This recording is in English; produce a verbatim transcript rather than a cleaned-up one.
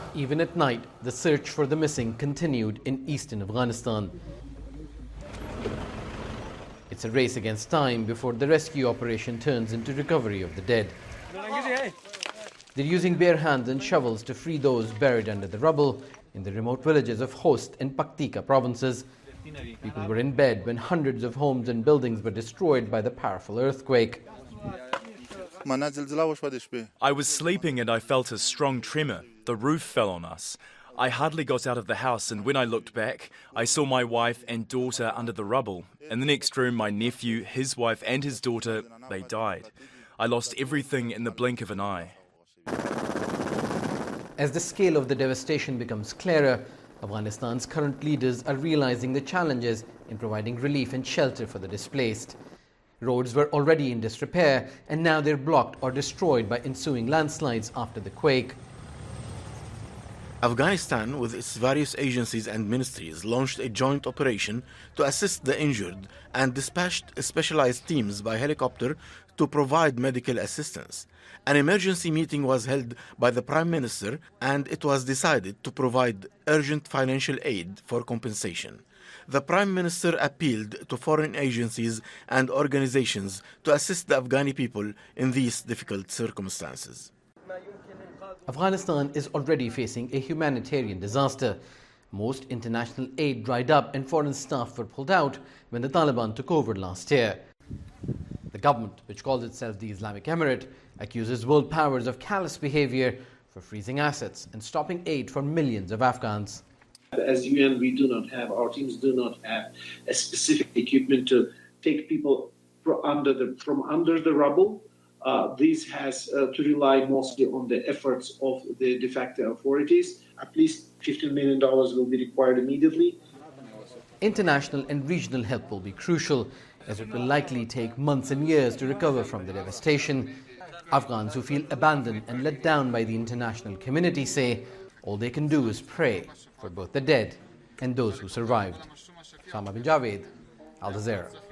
Even at night, the search for the missing continued in eastern Afghanistan. It's a race against time before the rescue operation turns into recovery of the dead. They're using bare hands and shovels to free those buried under the rubble in the remote villages of Khost and Paktika provinces. People were in bed when hundreds of homes and buildings were destroyed by the powerful earthquake. I was sleeping and I felt a strong tremor. The roof fell on us. I hardly got out of the house, and when I looked back, I saw my wife and daughter under the rubble. In the next room, my nephew, his wife and his daughter, they died. I lost everything in the blink of an eye. As the scale of the devastation becomes clearer, Afghanistan's current leaders are realizing the challenges in providing relief and shelter for the displaced. Roads were already in disrepair, and now they're blocked or destroyed by ensuing landslides after the quake. Afghanistan, with its various agencies and ministries, launched a joint operation to assist the injured and dispatched specialized teams by helicopter to provide medical assistance. An emergency meeting was held by the Prime Minister, and it was decided to provide urgent financial aid for compensation. The Prime Minister appealed to foreign agencies and organizations to assist the Afghani people in these difficult circumstances. Afghanistan is already facing a humanitarian disaster. Most international aid dried up and foreign staff were pulled out when the Taliban took over last year. The government, which calls itself the Islamic Emirate, accuses world powers of callous behavior for freezing assets and stopping aid for millions of Afghans. As U N, we do not have, our teams do not have a specific equipment to take people from under the, from under the rubble. Uh, this has uh, to rely mostly on the efforts of the de facto authorities. At least fifteen million dollars will be required immediately. International and regional help will be crucial, as it will likely take months and years to recover from the devastation. Afghans who feel abandoned and let down by the international community say all they can do is pray for both the dead and those who survived. Sama bin Javed, Al Jazeera.